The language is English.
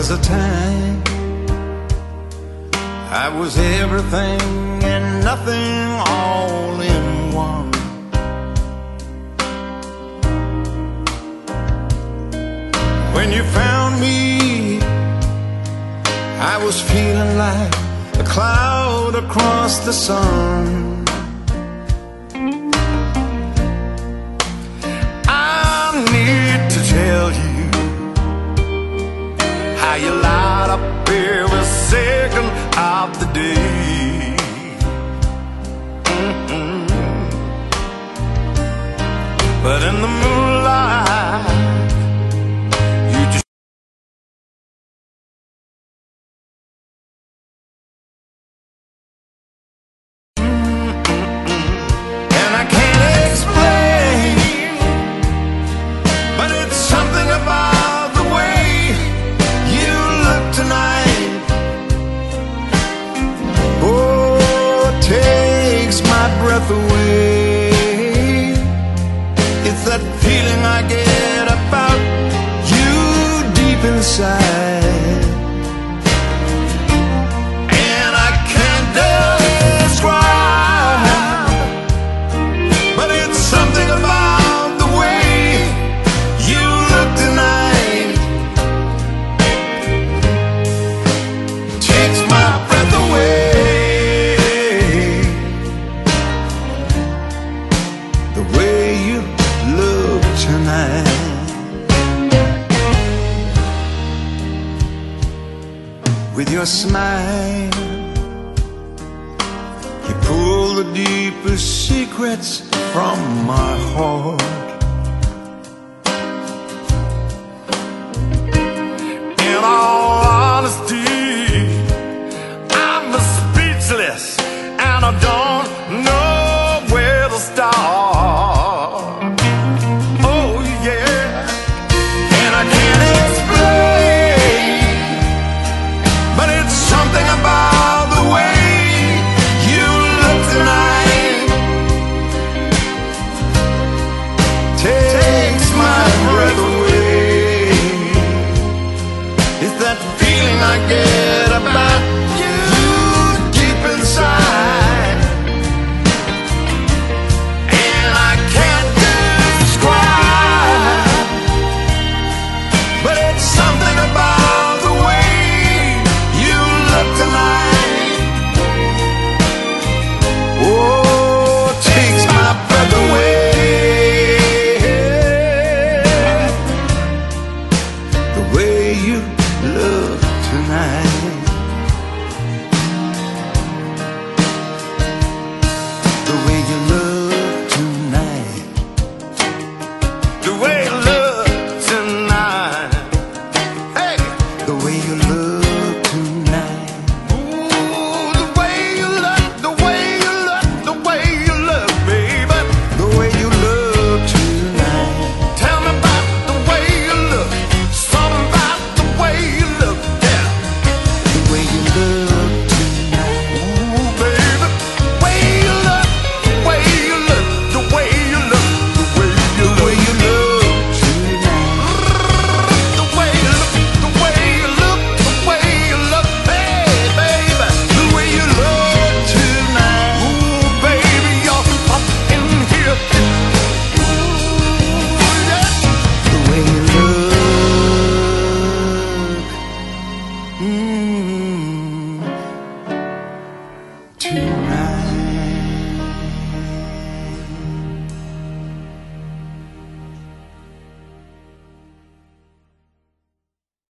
was a time I was everything and nothing all in one. When you found me, I was feeling like a cloud across the sun. I need to tell you how you light up every second of the day. But in the moonlight, you just and I can't explain, but it's something about the way you look tonight. Oh, it takes my breath away. It's that feeling I get about you deep inside, and I can't describe, but it's something about the way you look tonight. Takes my breath away. The way you look tonight. With your smile, you pull the deepest secrets from my heart. In all honesty, I'm speechless, and I don't